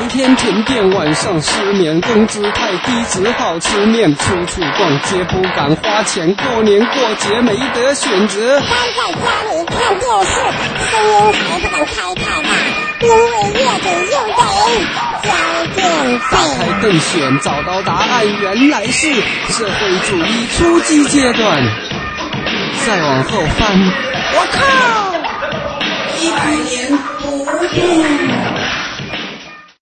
天停电，晚上失眠，工资太低，只好吃面。处处逛街不敢花钱，过年过节没得选择。 待在家里看电视，声音还不敢开太大，因为月底又得交电费。 打开更选，找到答案，原来是社会主义初级阶段。再往后翻，我靠，100年不变。